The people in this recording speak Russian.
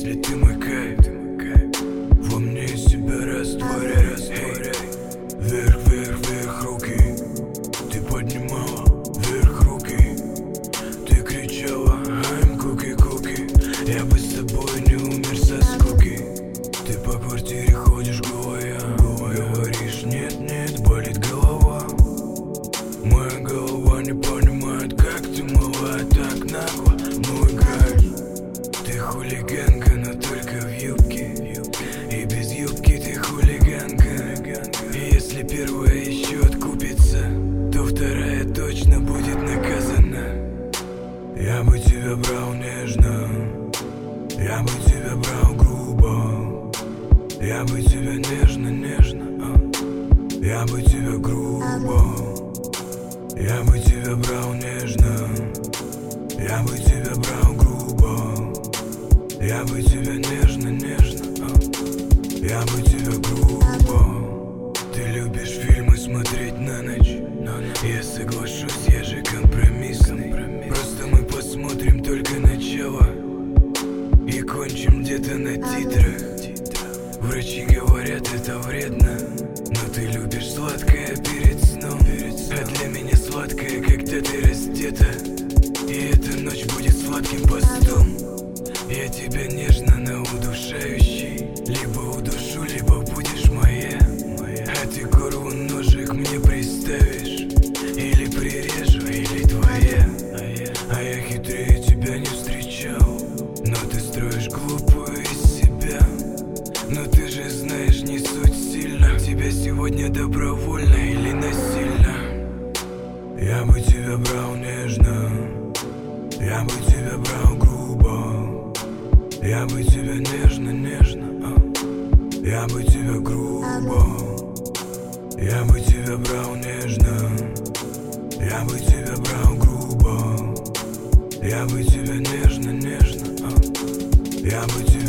Если ты мой кайф, во мне себя растворяй. Вверх, вверх, вверх руки. Ты поднимала вверх руки. Ты кричала I'm cookie, cookie. Я бы с тобой не умер со скуки. Ты по квартире ходишь голая. Говоришь нет, нет, болит голова. Моя голова не понимает, как ты мала так нагло. Ну играешь. Ты хулиганка, но только в юбке. И без юбки ты хулиганка. И если первая еще откупится, то вторая точно будет наказана. Я бы тебя брал нежно, я бы тебя брал грубо. Я бы тебя нежно, я бы тебя грубо. Я бы тебя брал нежно, я бы тебя брал грубо. Я бы тебя нежно, я бы тебя грубо. Ты любишь фильмы смотреть на ночь. Я соглашусь, я же компромиссный. Просто мы посмотрим только начало и кончим где-то на титрах. Врачи говорят, это вредно, но ты любишь сладкое перед сном. А для меня сладкое, когда ты раздета. И эта ночь будет сладким постом. Я тебя нежно, но удушающий. Либо удушу, либо будешь моя. А ты горлу ножик мне приставишь. Или прирежу, или твоя. А я хитрее тебя не встречал. Но ты строишь глупую из себя. Но ты же знаешь, не суть сильно. Тебя сегодня добровольно или насильно. Я бы тебя брал нежно, я бы тебя брал грубо. Я бы тебя нежно, я бы тебя грубо. Я бы тебя брал нежно, я бы тебя брал грубо. Я бы тебя нежно, я бы тебя